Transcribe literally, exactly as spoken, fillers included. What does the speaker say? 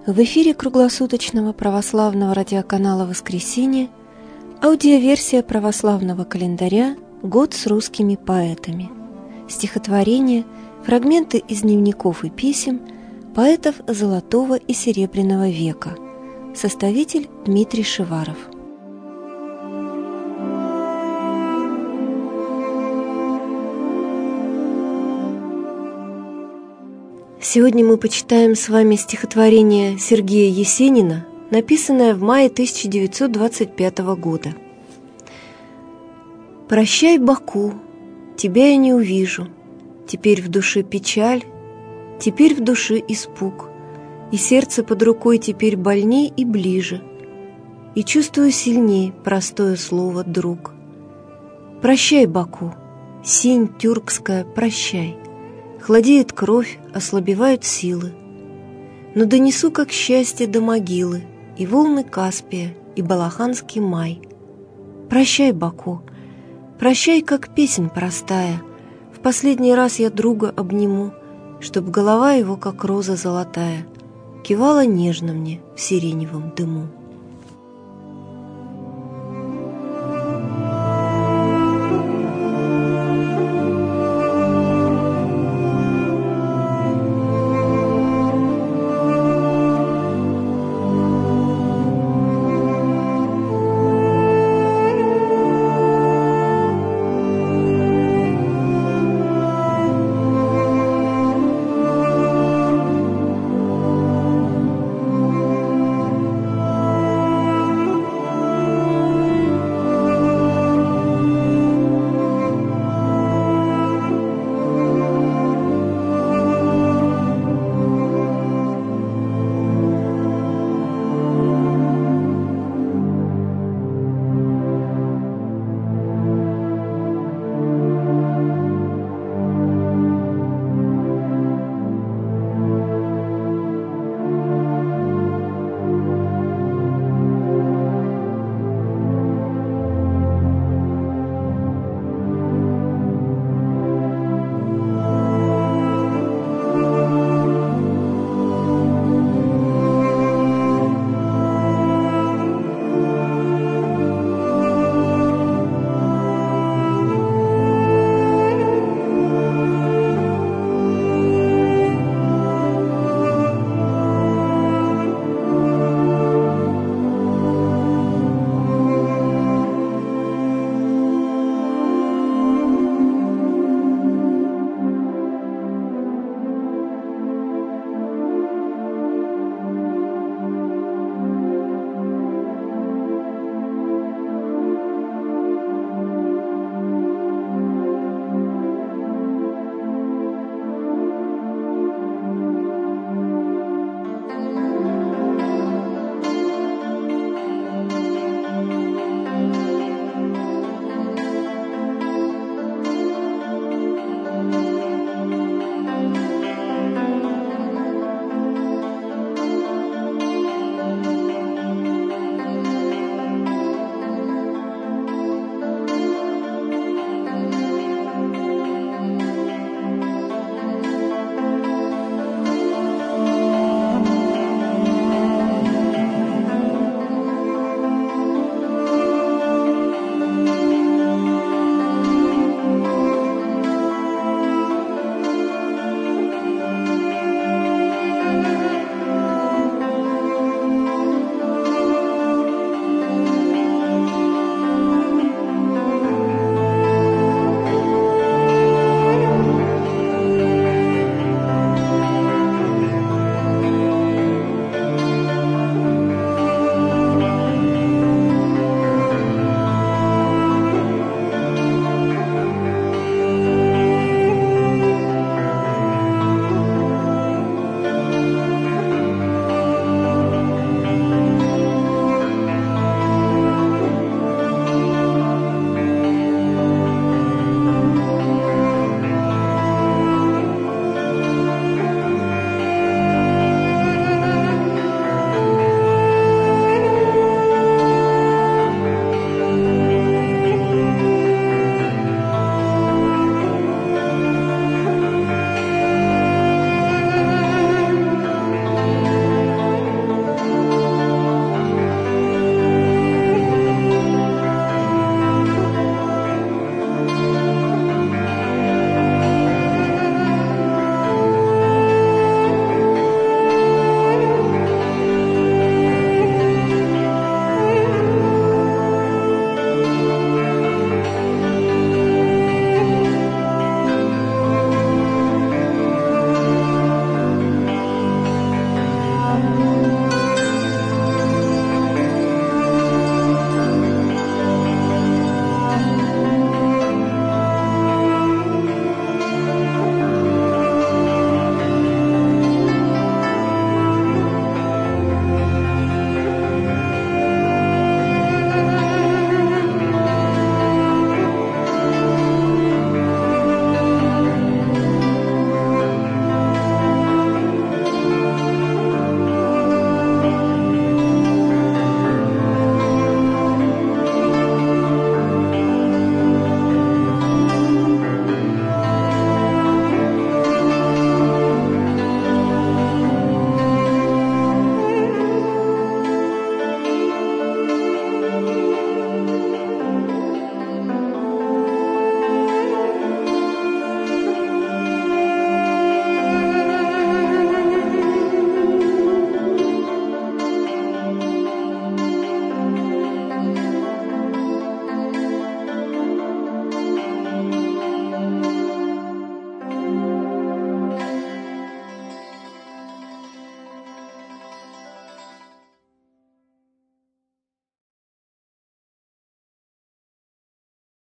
В эфире круглосуточного православного радиоканала «Воскресенье» аудиоверсия православного календаря «Год с русскими поэтами». Стихотворения, фрагменты из дневников и писем поэтов Золотого и Серебряного века. Составитель Дмитрий Шиваров. Сегодня мы почитаем с вами стихотворение Сергея Есенина, написанное в мае тысяча девятьсот двадцать пятого года. «Прощай, Баку, тебя я не увижу, теперь в душе печаль, теперь в душе испуг, и сердце под рукой теперь больней и ближе, и чувствую сильней простое слово «друг». Прощай, Баку, синь тюркская, прощай. Хладеет кровь, ослабевают силы, но донесу, как счастье, до могилы и волны Каспия, и балаханский май. Прощай, Баку, прощай, как песнь простая, в последний раз я друга обниму, чтоб голова его, как роза золотая, кивала нежно мне в сиреневом дыму.